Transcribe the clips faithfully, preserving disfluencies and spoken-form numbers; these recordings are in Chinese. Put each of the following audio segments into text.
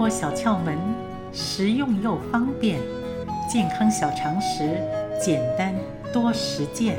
活小窍门，实用又方便，健康小常识，简单多实践。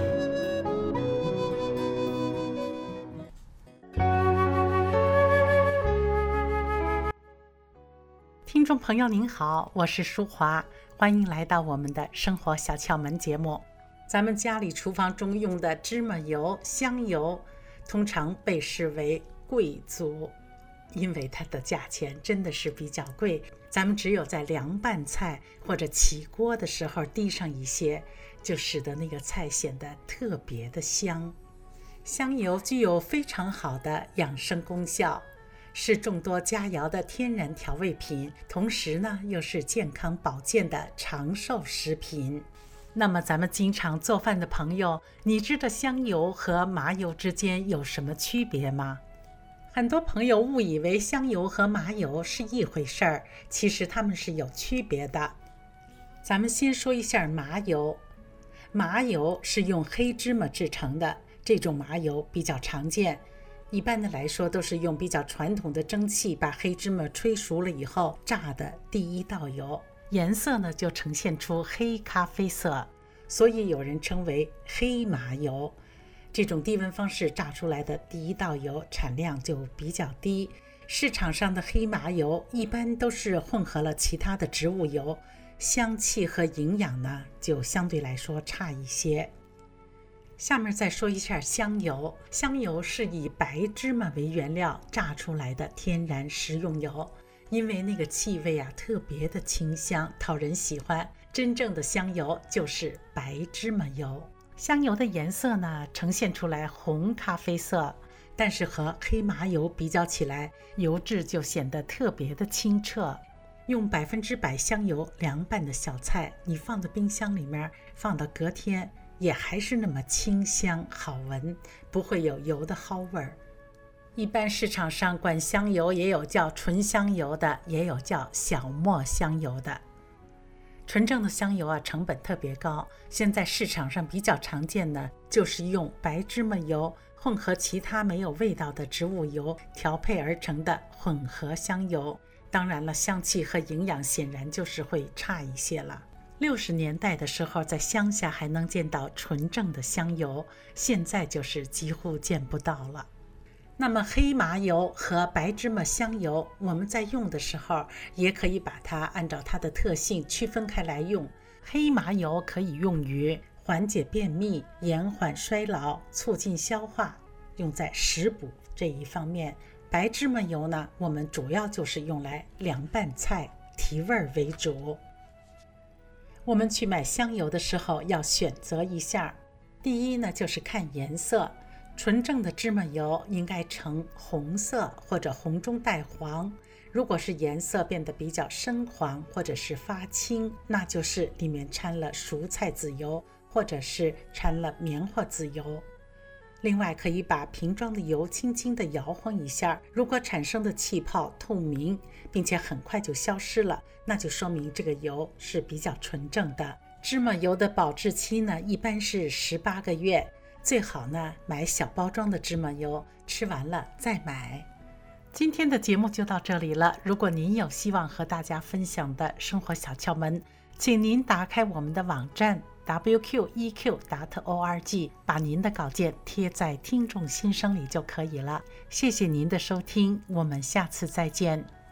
听众朋友您好，我是淑华，欢迎来到我们的生活小窍门节目。咱们家里厨房中用的芝麻油、香油，通常被视为贵族，因为它的价钱真的是比较贵，咱们只有在凉拌菜或者起锅的时候滴上一些，就使得那个菜显得特别的香。香油具有非常好的养生功效，是众多佳肴的天然调味品，同时呢又是健康保健的长寿食品。那么咱们经常做饭的朋友，你知道香油和麻油之间有什么区别吗？很多朋友误以为香油和麻油是一回事儿，其实它们是有区别的。咱们先说一下麻油。麻油是用黑芝麻制成的，这种麻油比较常见。一般的来说，都是用比较传统的蒸汽把黑芝麻吹熟了以后榨的第一道油，颜色呢就呈现出黑咖啡色，所以有人称为黑麻油。这种低温方式榨出来的第一道油产量就比较低，市场上的黑麻油一般都是混合了其他的植物油，香气和营养呢就相对来说差一些。下面再说一下香油。香油是以白芝麻为原料榨出来的天然食用油，因为那个气味啊特别的清香，讨人喜欢。真正的香油就是白芝麻油。香油的颜色呢呈现出来红咖啡色，但是和黑麻油比较起来，油质就显得特别的清澈。用百分之百香油凉拌的小菜，你放到冰箱里面，放到隔天也还是那么清香好闻，不会有油的蒿味儿。一般市场上管香油也有叫纯香油的，也有叫小磨香油的。纯正的香油啊，成本特别高，现在市场上比较常见的就是用白芝麻油混合其他没有味道的植物油调配而成的混合香油。当然了，香气和营养显然就是会差一些了。六十年代的时候，在乡下还能见到纯正的香油，现在就是几乎见不到了。那么黑麻油和白芝麻香油，我们在用的时候也可以把它按照它的特性区分开来用。黑麻油可以用于缓解便秘、延缓衰老、促进消化，用在食补这一方面。白芝麻油呢，我们主要就是用来凉拌菜提味为主。我们去买香油的时候要选择一下，第一呢就是看颜色，纯正的芝麻油应该呈红色或者红中带黄，如果是颜色变得比较深黄或者是发青，那就是里面掺了蔬菜籽油或者是掺了棉花籽油。另外可以把瓶装的油轻轻地摇晃一下，如果产生的气泡透明并且很快就消失了，那就说明这个油是比较纯正的。芝麻油的保质期呢一般是十八个月，最好呢买小包装的芝麻油，吃完了再买。今天的节目就到这里了，如果您有希望和大家分享的生活小窍门，请您打开我们的网站 w q e q 点 org， 把您的稿件贴在听众心声里就可以了。谢谢您的收听，我们下次再见。